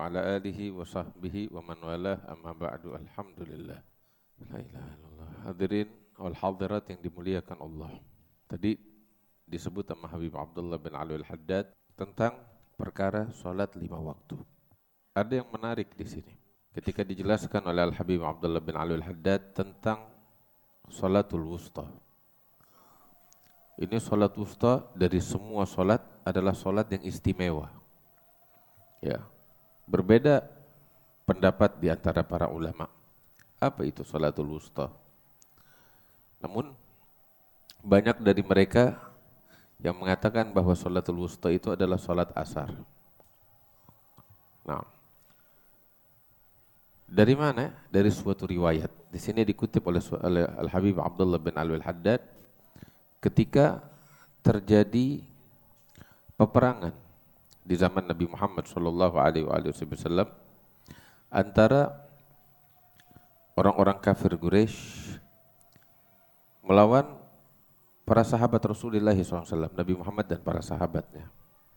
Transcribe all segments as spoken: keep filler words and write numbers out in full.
wa ala alihi wa sahbihi wa man walah amma ba'du. Alhamdulillah. La ilaha illallah. Hadirin wal hadirat yang dimuliakan Allah. Tadi disebut sama Habib Abdullah bin Alwi Al-Haddad tentang perkara salat lima waktu. Ada yang menarik di sini. Ketika dijelaskan oleh Al-Habib Abdullah bin Alwi Al-Haddad tentang salatul wusta. Ini salat wusta dari semua salat adalah salat yang istimewa. Ya. Berbeda pendapat di antara para ulama. Apa itu salatul wusta? Namun banyak dari mereka yang mengatakan bahwa salatul wusta itu adalah salat asar. Nah, dari mana? Dari suatu riwayat. Di sini dikutip oleh, oleh Al-Habib Abdullah bin Alwi Al-Haddad ketika terjadi peperangan di zaman Nabi Muhammad sallallahu alaihi wasallam antara orang-orang kafir Quraisy melawan para sahabat Rasulullah sallallahu alaihi wasallam, Nabi Muhammad dan para sahabatnya.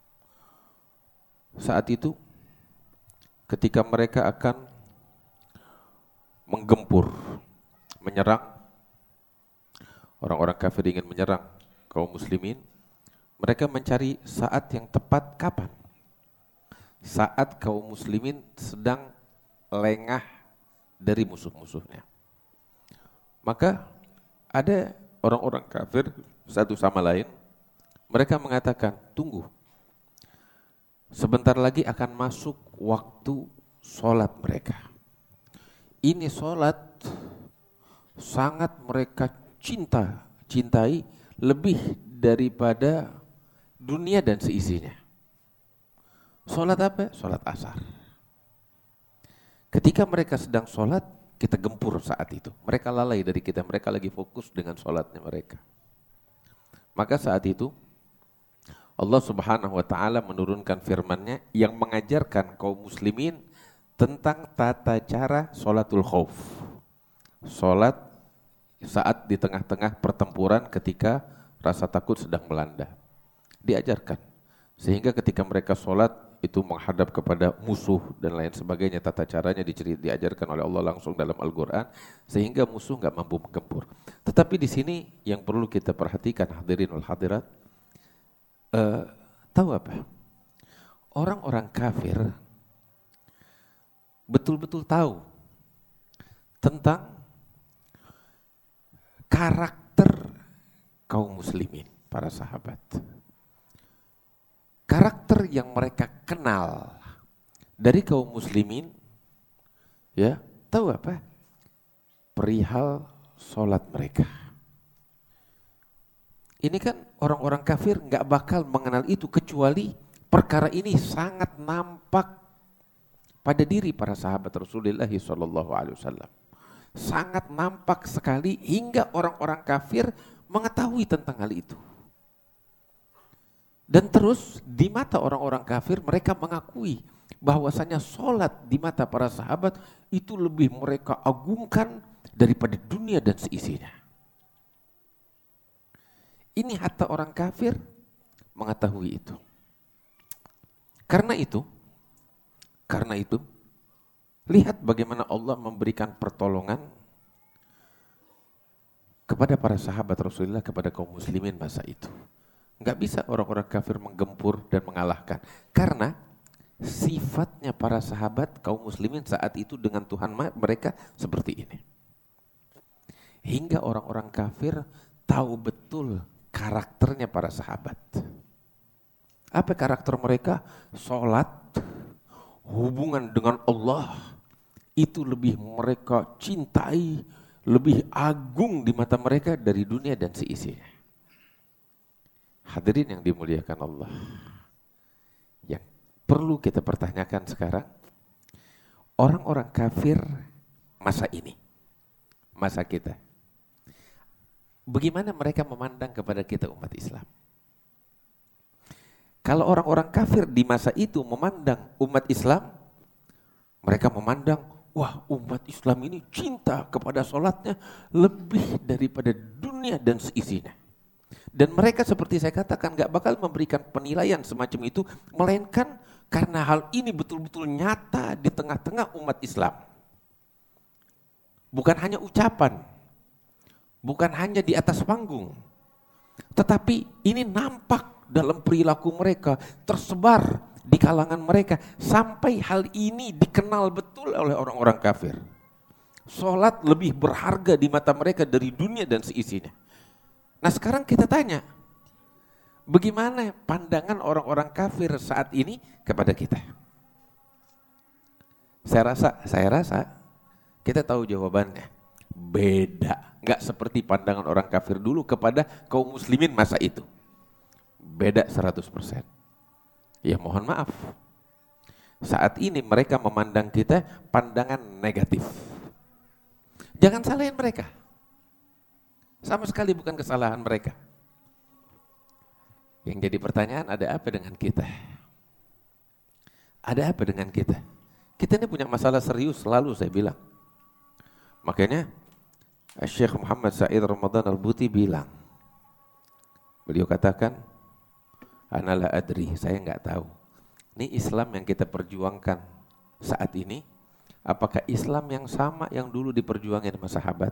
Saat itu ketika mereka akan menggempur, menyerang, orang-orang kafir ingin menyerang kaum muslimin, mereka mencari saat yang tepat kapan? Saat kaum muslimin sedang lengah dari musuh-musuhnya. Maka ada orang-orang kafir satu sama lain, mereka mengatakan, tunggu, sebentar lagi akan masuk waktu sholat mereka. Ini sholat sangat mereka cinta, cintai lebih daripada dunia dan seisinya. Sholat apa? Sholat asar. Ketika mereka sedang sholat, kita gempur saat itu. Mereka lalai dari kita, mereka lagi fokus dengan sholatnya mereka. Maka saat itu, Allah subhanahu wa ta'ala menurunkan firman-Nya yang mengajarkan kaum muslimin tentang tata cara sholatul khauf. Sholat saat di tengah-tengah pertempuran ketika rasa takut sedang melanda. Diajarkan. Sehingga ketika mereka sholat itu menghadap kepada musuh dan lain sebagainya, tata caranya dicerit, diajarkan oleh Allah langsung dalam Al-Quran sehingga musuh nggak mampu menggempur. Tetapi di sini yang perlu kita perhatikan hadirin wal hadirat, uh, tahu apa? Orang-orang kafir betul-betul tahu tentang karakter kaum muslimin, para sahabat. Karakter yang mereka kenal dari kaum muslimin, ya, tahu apa? Perihal sholat mereka. Ini kan orang-orang kafir nggak bakal mengenal itu kecuali perkara ini sangat nampak pada diri para sahabat Rasulullah sallallahu alaihi wasallam. Sangat nampak sekali hingga orang-orang kafir mengetahui tentang hal itu. Dan terus di mata orang-orang kafir mereka mengakui bahwasanya sholat di mata para sahabat itu lebih mereka agungkan daripada dunia dan seisinya. Ini hatta orang kafir mengetahui itu. Karena itu, karena itu, lihat bagaimana Allah memberikan pertolongan kepada para sahabat Rasulullah, kepada kaum muslimin masa itu. Enggak bisa orang-orang kafir menggempur dan mengalahkan. Karena sifatnya para sahabat kaum muslimin saat itu dengan Tuhan mereka seperti ini. Hingga orang-orang kafir tahu betul karakternya para sahabat. Apa karakter mereka? Sholat, hubungan dengan Allah, itu lebih mereka cintai, lebih agung di mata mereka dari dunia dan seisinya. Hadirin yang dimuliakan Allah, yang perlu kita pertanyakan sekarang, orang-orang kafir masa ini, masa kita, bagaimana mereka memandang kepada kita umat Islam? Kalau orang-orang kafir di masa itu memandang umat Islam, mereka memandang, wah, umat Islam ini cinta kepada sholatnya lebih daripada dunia dan seisinya. Dan mereka seperti saya katakan gak bakal memberikan penilaian semacam itu, melainkan Karena hal ini betul-betul nyata di tengah-tengah umat Islam. Bukan hanya ucapan, bukan hanya di atas panggung, tetapi ini nampak dalam perilaku mereka, tersebar di kalangan mereka, sampai hal ini dikenal betul oleh orang-orang kafir. Sholat lebih berharga di mata mereka dari dunia dan seisinya. Nah sekarang kita tanya, bagaimana pandangan orang-orang kafir saat ini kepada kita? Saya rasa, saya rasa kita tahu jawabannya. Beda, nggak seperti pandangan orang kafir dulu kepada kaum muslimin masa itu. Beda seratus persen. Ya mohon maaf. Saat ini mereka memandang kita pandangan negatif. Jangan salahin mereka. Sama sekali bukan kesalahan mereka. Yang jadi pertanyaan, ada apa dengan kita? Ada apa dengan kita? Kita ini punya masalah serius selalu saya bilang. Makanya Syekh Muhammad Said Ramadan Al-Buti bilang, beliau katakan, ana la adri, saya enggak tahu. Ini Islam yang kita perjuangkan saat ini, apakah Islam yang sama yang dulu diperjuangin sama sahabat?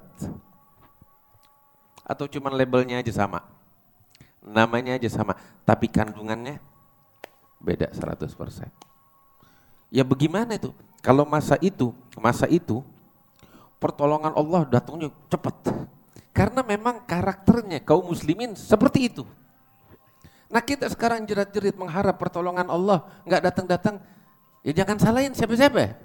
Atau cuma labelnya aja sama? Namanya aja sama, tapi kandungannya beda seratus persen. Ya bagaimana itu? Kalau masa itu, masa itu pertolongan Allah datangnya cepat. Karena memang karakternya kaum muslimin seperti itu. Nah kita sekarang jerat-jerit mengharap pertolongan Allah nggak datang-datang, ya jangan salahin siapa-siapa.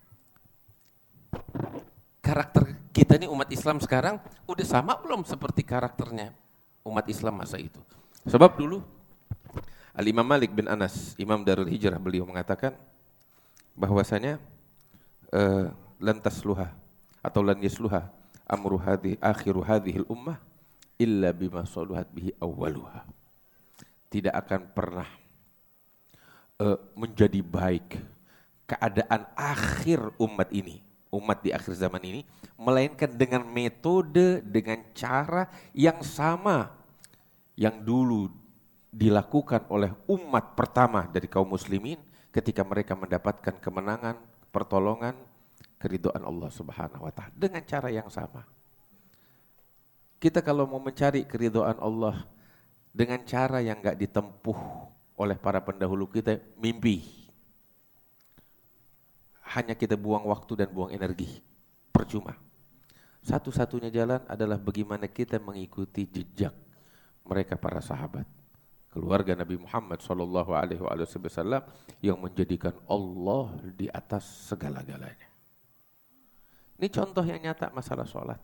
Karakter kita ini umat Islam sekarang udah sama belum seperti karakternya umat Islam masa itu? Sebab dulu Al-Imam Malik bin Anas, Imam Darul Hijrah, beliau mengatakan bahwasanya uh, lan tasluha atau lan yasluha amru hadhi akhiru hadhil ummah illa bima saluhat bihi awwaluha. Tidak akan pernah uh, menjadi baik keadaan akhir umat ini, umat di akhir zaman ini, melainkan dengan metode, dengan cara yang sama yang dulu dilakukan oleh umat pertama dari kaum muslimin ketika mereka mendapatkan kemenangan, pertolongan, keridhaan Allah Subhanahu wa taala dengan cara yang sama. Kita kalau mau mencari keridhaan Allah dengan cara yang enggak ditempuh oleh para pendahulu kita, mimpi. Hanya kita buang waktu dan buang energi, percuma. Satu-satunya jalan adalah bagaimana kita mengikuti jejak mereka para sahabat, keluarga Nabi Muhammad sallallahu alaihi wasallam yang menjadikan Allah di atas segala-galanya. Ini contoh yang nyata masalah sholat.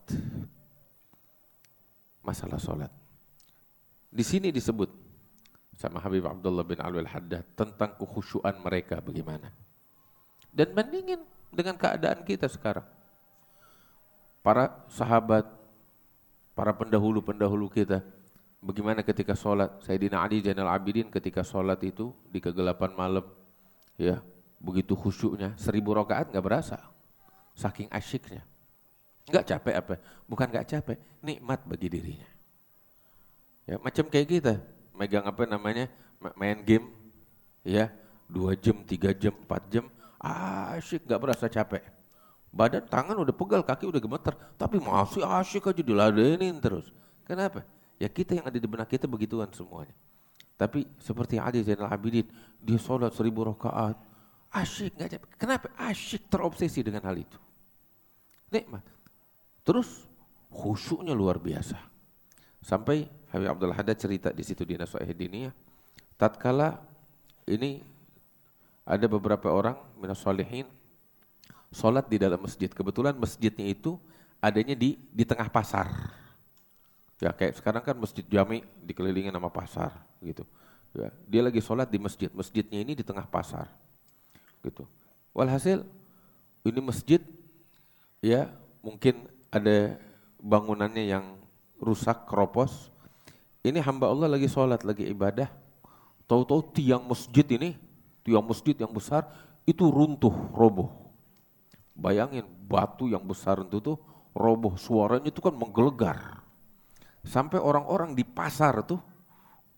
Masalah sholat. Di sini disebut sama Habib Abdullah bin Alwi Al-Haddad tentang kekhusyuan mereka bagaimana. Dan bandingin dengan keadaan kita sekarang. Para sahabat, para pendahulu-pendahulu kita, bagaimana ketika sholat? Sayyidina Ali Zainal Abidin ketika sholat itu di kegelapan malam, ya begitu khusyuknya, seribu rakaat nggak berasa, saking asyiknya. Nggak capek apa? Bukan nggak capek, nikmat bagi dirinya. Ya macam kayak kita, megang apa namanya, main game, ya dua jam, tiga jam, empat jam, asyik nggak berasa capek. Badan, tangan udah pegal, kaki udah gemeter, tapi masih asyik aja diladenin terus. Kenapa? Ya kita yang ada di benak kita begituan semuanya. Tapi seperti Ali Zainal Abidin, dia sholat seribu rakaat, asyik nggak capek. Kenapa? Asyik terobsesi dengan hal itu. Nikmat. Terus khusyuknya luar biasa. Sampai Habib Abdul Haddad cerita di situ di Nasihat Diniyah, tatkala ini ada beberapa orang minas sholihin sholat di dalam masjid. Kebetulan masjidnya itu adanya di di tengah pasar. Ya kayak sekarang kan masjid jami dikelilingi nama pasar gitu. Ya, dia lagi sholat di masjid. Masjidnya ini di tengah pasar. Gitu. Walhasil ini masjid ya mungkin ada bangunannya yang rusak, keropos. Ini hamba Allah lagi sholat, lagi ibadah. Tahu-tahu tiang masjid ini, tiang masjid yang besar itu runtuh, roboh. Bayangin batu yang besar itu tuh roboh, suaranya itu kan menggelegar. Sampai orang-orang di pasar tuh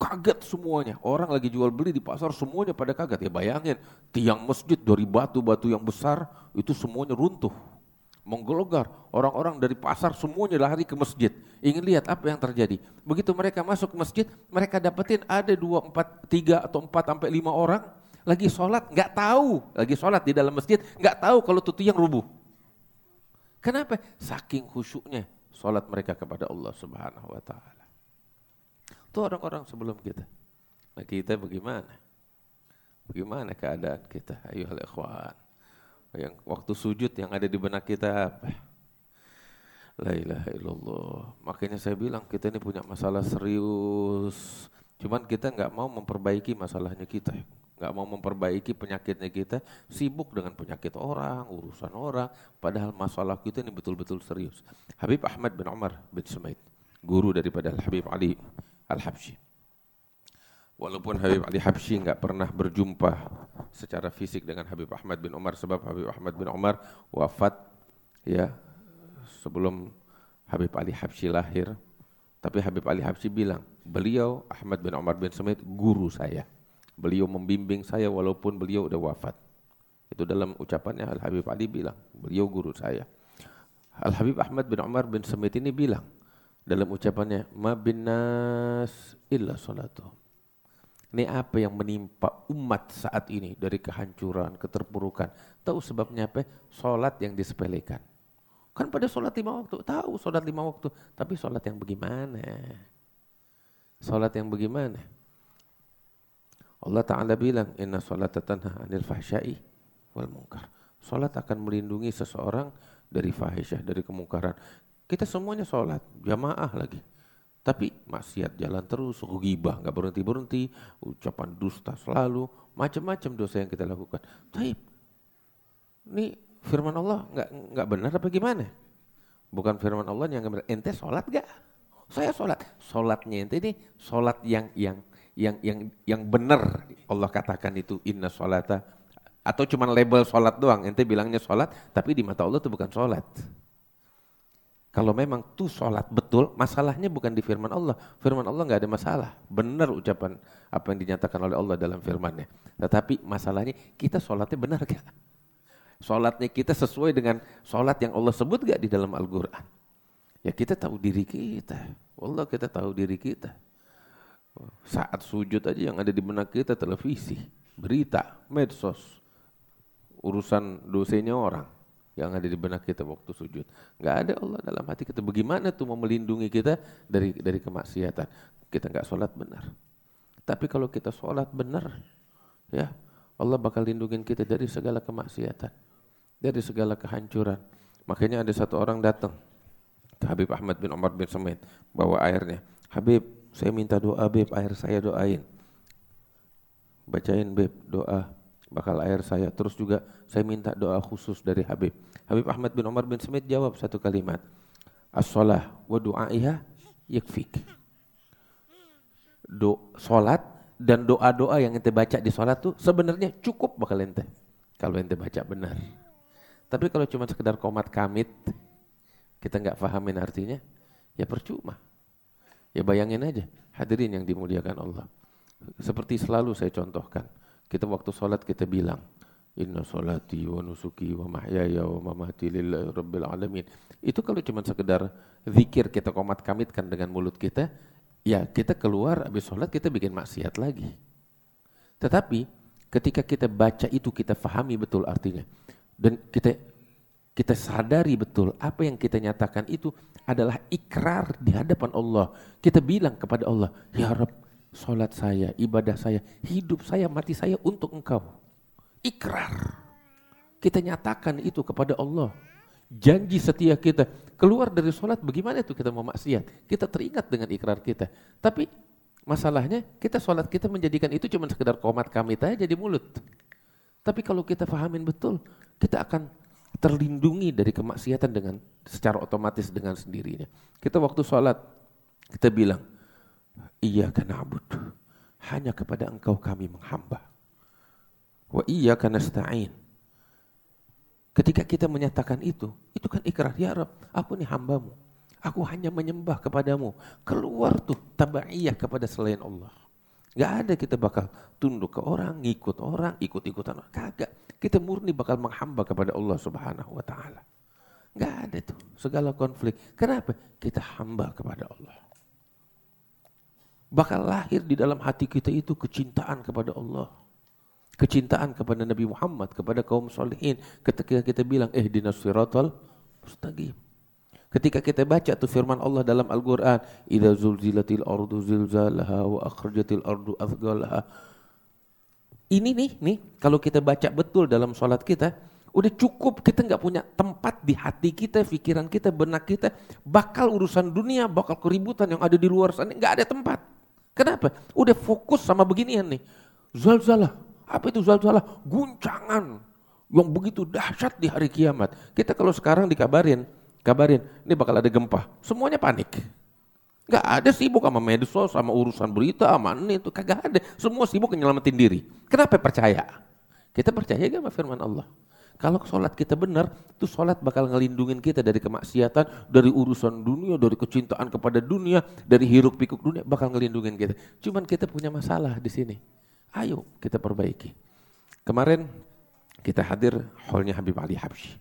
Kaget semuanya. Orang lagi jual beli di pasar semuanya pada kaget. Ya bayangin, tiang masjid dari batu-batu yang besar itu semuanya runtuh. Menggelegar. Orang-orang dari pasar semuanya lari ke masjid. Ingin lihat apa yang terjadi. Begitu mereka masuk ke masjid, mereka dapetin ada dua, empat, tiga atau empat sampai lima orang lagi sholat, nggak tahu. Lagi sholat di dalam masjid, nggak tahu kalau itu tiang rubuh. Kenapa? Saking khusyuknya sholat mereka kepada Allah Subhanahu wa Ta'ala. Itu orang-orang sebelum kita. Nah kita bagaimana? Bagaimana keadaan kita? Ayuhal ikhwan. Yang waktu sujud yang ada di benak kita apa? La ilaha illallah. Makanya saya bilang kita ini punya masalah serius. Cuman kita nggak mau memperbaiki masalahnya kita. Nggak mau memperbaiki penyakitnya kita. Sibuk dengan penyakit orang, urusan orang. Padahal masalah kita ini betul-betul serius. Habib Ahmad bin Umar bin Sumaid, guru daripada Al-Habib Ali Al-Habsyi. Walaupun Habib Ali Habsyi enggak pernah berjumpa secara fisik dengan Habib Ahmad bin Umar sebab Habib Ahmad bin Umar wafat ya sebelum Habib Ali Habsyi lahir. Tapi Habib Ali Habsyi bilang, beliau Ahmad bin Umar bin Sumaid guru saya. Beliau membimbing saya walaupun beliau udah wafat. Itu dalam ucapannya Al-Habib Ali bilang, beliau guru saya. Al-Habib Ahmad bin Umar bin Sumaid ini bilang dalam ucapannya, ma bin nas illa salatuhum. Ini apa yang menimpa umat saat ini dari kehancuran, keterpurukan. Tahu sebabnya apa? Salat yang disepelekan. Kan pada salat lima waktu, tahu salat lima waktu, tapi salat yang bagaimana? Salat yang bagaimana? Allah Ta'ala bilang, inna salata tanha 'anil fahsya'i wal munkar. Salat akan melindungi seseorang dari fahisyah, dari kemungkaran. Kita semuanya sholat, jamaah lagi. Tapi maksiat jalan terus, ghibah nggak berhenti-berhenti, ucapan dusta selalu, macam-macam dosa yang kita lakukan. Taib, ini firman Allah nggak nggak benar apa gimana? Bukan firman Allah yang benar. Ente sholat gak? Saya sholat. Sholatnya ente ini sholat yang yang yang yang yang benar. Allah katakan itu inna sholata, atau cuma label sholat doang. Ente bilangnya sholat, tapi di mata Allah itu bukan sholat. Kalau memang tuh sholat betul, masalahnya bukan di firman Allah. Firman Allah nggak ada masalah. Benar ucapan apa yang dinyatakan oleh Allah dalam firman-Nya. Tetapi masalahnya kita sholatnya benar gak? Sholatnya kita sesuai dengan sholat yang Allah sebut gak di dalam Al-Quran? Ya kita tahu diri kita. Wallah kita tahu diri kita. Saat sujud aja yang ada di benak kita televisi, berita, medsos, urusan dosanya orang yang ada di benak kita waktu sujud. Nggak ada Allah dalam hati kita. Bagaimana tuh mau melindungi kita dari dari kemaksiatan? Kita nggak sholat benar. Tapi kalau kita sholat benar, ya Allah bakal lindungin kita dari segala kemaksiatan, dari segala kehancuran. Makanya ada satu orang datang ke Habib Ahmad bin Umar bin Sumaid, bawa airnya. Habib, saya minta doa Beb, air saya doain. Bacain Beb doa bakal air saya. Terus juga saya minta doa khusus dari Habib. Habib Ahmad bin Umar bin Sumaid jawab satu kalimat, as-shalah wa du'aiha yakfik. Do, salat dan doa-doa yang ente baca di salat tuh sebenarnya cukup bakal ente kalau ente baca benar. Tapi kalau cuma sekedar komat kamit, kita nggak fahamin artinya, ya percuma. Ya bayangin aja, hadirin yang dimuliakan Allah. Seperti selalu saya contohkan, kita waktu sholat kita bilang, inna sholati wa nusuki wa mahyaya wa mamati lillahi rabbil alamin. Itu kalau cuma sekedar zikir kita komat kamitkan dengan mulut kita, ya kita keluar habis sholat kita bikin maksiat lagi. Tetapi ketika kita baca itu kita fahami betul artinya. Dan kita kita sadari betul apa yang kita nyatakan itu adalah ikrar di hadapan Allah. Kita bilang kepada Allah, ya Rabb, sholat saya, ibadah saya, hidup saya, mati saya untuk Engkau. Ikrar. Kita nyatakan itu kepada Allah. Janji setia kita. Keluar dari sholat bagaimana itu kita mau maksiat? Kita teringat dengan ikrar kita. Tapi masalahnya kita sholat kita menjadikan itu cuma sekedar komat kamit aja di mulut. Tapi kalau kita fahamin betul, kita akan terlindungi dari kemaksiatan dengan secara otomatis dengan sendirinya. Kita waktu sholat, kita bilang, iyyaka na'budu, hanya kepada Engkau kami menghamba. Wa iyyaka nasta'in. Ketika kita menyatakan itu, itu kan ikrar, ya Rabb, aku ini hambamu. Aku hanya menyembah kepadamu. Keluar tuh tabaiyah kepada selain Allah. Gak ada kita bakal tunduk ke orang, ngikut orang, ikut-ikutan orang. Kagak. Kita murni bakal menghamba kepada Allah Subhanahu wa Ta'ala. Gak ada tuh segala konflik. Kenapa? Kita hamba kepada Allah. Bakal lahir di dalam hati kita itu kecintaan kepada Allah. Kecintaan kepada Nabi Muhammad, kepada kaum solihin. Ketika kita bilang, eh dinas siratal mustaqim. Ketika kita baca tuh firman Allah dalam Al-Quran, idza zulzilatil ardu zilzalaha wa akhrajatil ardu athqalaha. Ini nih, nih kalau kita baca betul dalam sholat kita, udah cukup, kita nggak punya tempat di hati kita, pikiran kita, benak kita, bakal urusan dunia, bakal keributan yang ada di luar sana, nggak ada tempat. Kenapa? Udah fokus sama beginian nih. Zalzalah, apa itu zalzalah? Guncangan yang begitu dahsyat di hari kiamat. Kita kalau sekarang dikabarin, kabarin, ini bakal ada gempa. Semuanya panik. Gak ada sibuk sama medsos, sama urusan berita, sama ini itu. Kagak ada. Semua sibuk nyelamatin diri. Kenapa percaya? Kita percaya gak sama firman Allah? Kalau sholat kita benar, itu sholat bakal ngelindungin kita dari kemaksiatan, dari urusan dunia, dari kecintaan kepada dunia, dari hiruk pikuk dunia, bakal ngelindungin kita. Cuman kita punya masalah di sini. Ayo kita perbaiki. Kemarin kita hadir hallnya Habib Ali Habsyi.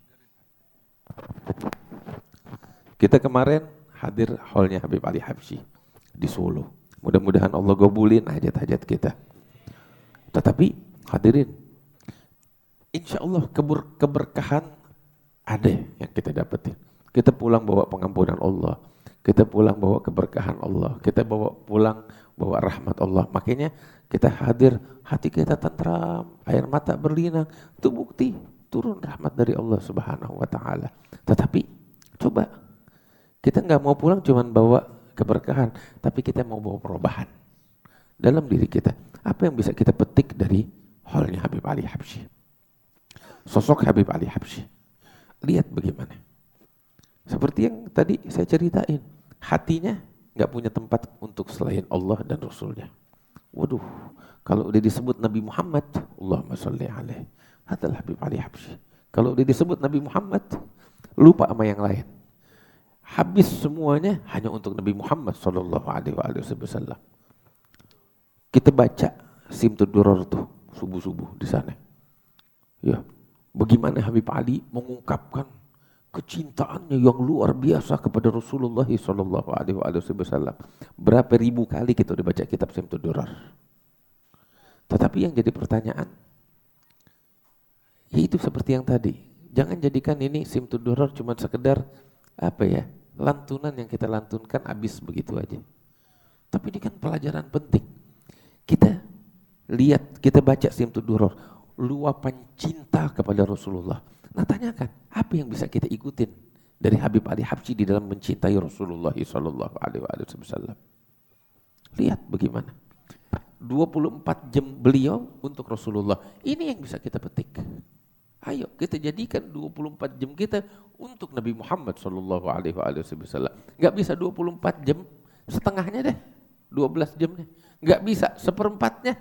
Kita kemarin hadir hallnya Habib Ali Habsyi di Solo. Mudah-mudahan Allah gabulin hajat-hajat kita. Tetapi hadirin, insya Allah keber, keberkahan ada yang kita dapetin. Kita pulang bawa pengampunan Allah. Kita pulang bawa keberkahan Allah. Kita bawa pulang bawa rahmat Allah. Makanya kita hadir, hati kita tentram, air mata berlinang. Itu bukti turun rahmat dari Allah Subhanahu wa Ta'ala. Tetapi coba, kita nggak mau pulang cuman bawa keberkahan, tapi kita mau bawa perubahan dalam diri kita. Apa yang bisa kita petik dari hallnya Habib Ali Habsyi? Sosok Habib Ali Habsyi. Lihat bagaimana. Seperti yang tadi saya ceritain, hatinya nggak punya tempat untuk selain Allah dan Rasulnya. Waduh, kalau udah disebut Nabi Muhammad, Allahumma sholli alaihi, adalah Habib Ali Habsyi. Kalau udah disebut Nabi Muhammad, lupa sama yang lain. Habis semuanya hanya untuk Nabi Muhammad sallallahu alaihi wasallam. Kita baca Simtud Duror tuh subuh-subuh di sana. Ya, bagaimana Habib Ali mengungkapkan kecintaannya yang luar biasa kepada Rasulullah sallallahu alaihi wasallam. Berapa ribu kali kita udah baca kitab Simtud Duror. Tetapi yang jadi pertanyaan, yaitu seperti yang tadi. Jangan jadikan ini Simtud Duror cuma sekedar apa ya, lantunan yang kita lantunkan habis begitu aja. Tapi ini kan pelajaran penting. Kita lihat, kita baca Simtud Duror, luapan cinta kepada Rasulullah. Nah tanyakan, apa yang bisa kita ikutin dari Habib Ali Habsyi di dalam mencintai Rasulullah sallallahu alaihi wasallam? Lihat bagaimana. dua puluh empat jam beliau untuk Rasulullah. Ini yang bisa kita petik. Ayo kita jadikan dua puluh empat jam kita untuk Nabi Muhammad sallallahu alaihi wasallam. Enggak bisa dua puluh empat jam, setengahnya deh. dua belas jamnya. Enggak bisa seperempatnya.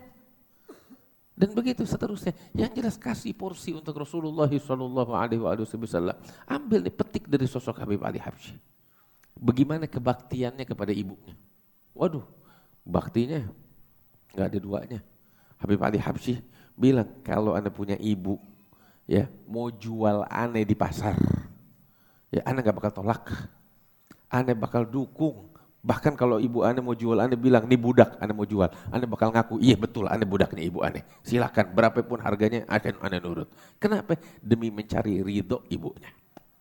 Dan begitu seterusnya. Yang jelas kasih porsi untuk Rasulullah sallallahu alaihi wasallam. Ambil nih, petik dari sosok Habib Ali Habsyi. Bagaimana kebaktiannya kepada ibunya. Waduh, baktinya enggak ada duanya. Habib Ali Habsyi bilang, kalau Anda punya ibu, ya, mau jual aneh di pasar, ya aneh gak bakal tolak, aneh bakal dukung. Bahkan kalau ibu aneh mau jual, aneh bilang, nih budak aneh mau jual, aneh bakal ngaku, iya betul aneh budaknya ibu aneh, silakan berapapun harganya akan aneh nurut. Kenapa? Demi mencari ridho ibunya.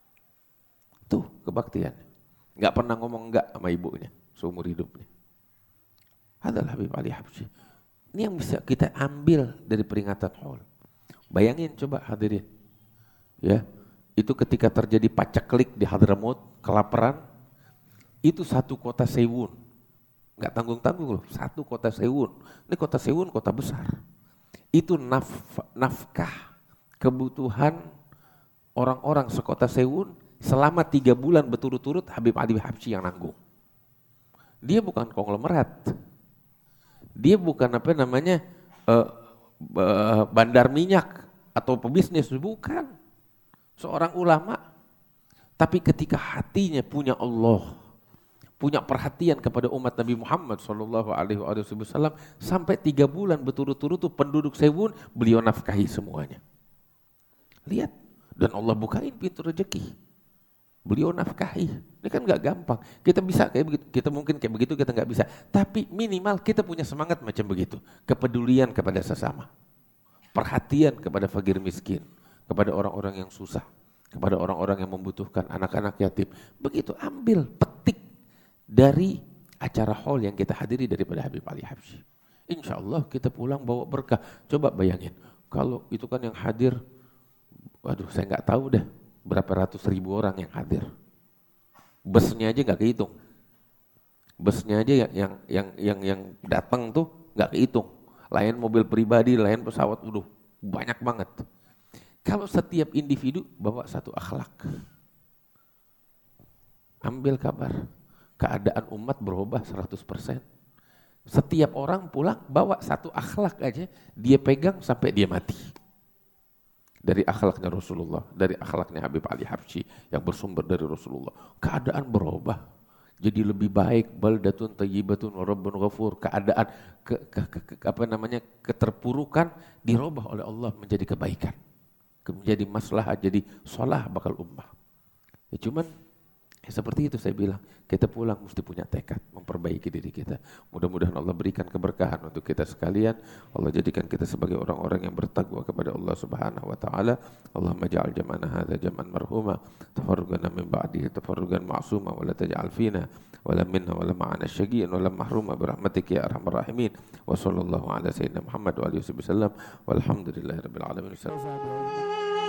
Tuh kebaktian. Gak pernah ngomong enggak sama ibunya seumur hidupnya. Adalah Habib Ali Habsyi. Ini yang bisa kita ambil dari peringatan haul. Bayangin coba hadirin, ya, itu ketika terjadi paceklik di Hadramaut, kelaparan, itu satu kota Sewun, nggak tanggung-tanggung loh, satu kota Sewun, ini kota Sewun kota besar, itu naf, nafkah kebutuhan orang-orang sekota Sewun selama tiga bulan berturut-turut Habib Ali Habsyi yang nanggung. Dia bukan konglomerat, dia bukan apa namanya, uh, bandar minyak atau pebisnis, bukan. Seorang ulama, tapi ketika hatinya punya Allah, punya perhatian kepada umat Nabi Muhammad Shallallahu Alaihi Wasallam sampai tiga bulan berturut-turut tuh penduduk Sewun beliau nafkahi semuanya. Lihat, dan Allah bukain pintu rezeki. Beliau nafkahi. Ini kan nggak gampang. Kita bisa kayak begitu, kita mungkin kayak begitu kita nggak bisa. Tapi minimal kita punya semangat macam begitu. Kepedulian kepada sesama, perhatian kepada fakir miskin, kepada orang-orang yang susah, kepada orang-orang yang membutuhkan, anak-anak yatim. Begitu, ambil, petik dari acara hall yang kita hadiri daripada Habib Ali Habsyi. Insya Allah kita pulang bawa berkah. Coba bayangin, kalau itu kan yang hadir, waduh saya nggak tahu deh berapa ratus ribu orang yang hadir. Busnya aja nggak kehitung. Busnya aja yang yang yang yang, yang datang tuh nggak kehitung. Lain mobil pribadi, lain pesawat, waduh banyak banget. Kalau setiap individu bawa satu akhlak, ambil kabar, keadaan umat berubah seratus persen. Setiap orang pulang bawa satu akhlak aja, dia pegang sampai dia mati. Dari akhlaknya Rasulullah, dari akhlaknya Habib Ali Habsyi yang bersumber dari Rasulullah. Keadaan berubah, jadi lebih baik. Baldatun thayyibatun wa rabbun ghafur. Keadaan ke, ke, ke, ke, apa namanya keterpurukan dirubah oleh Allah menjadi kebaikan, menjadi maslahat, jadi solah bakal ummah. Ya cuman ya seperti itu saya bilang, kita pulang mesti punya tekad memperbaiki diri kita. Mudah-mudahan Allah berikan keberkahan untuk kita sekalian. Allah jadikan kita sebagai orang-orang yang bertakwa kepada Allah Subhanahu wa taala. Allahumma ja'al jam'ana hadza jam'an marhuma, tafarrugana min ba'dihi tafarrugan ma'suma, wa la taj'al fina wa la minna wa la ma'ana syaqiyyan wa la mahruma bi rahmatika ya arhamar rahimin. Wa sallallahu ala sayyidina Muhammad wa alihi wasallam. Walhamdulillahirabbil alamin.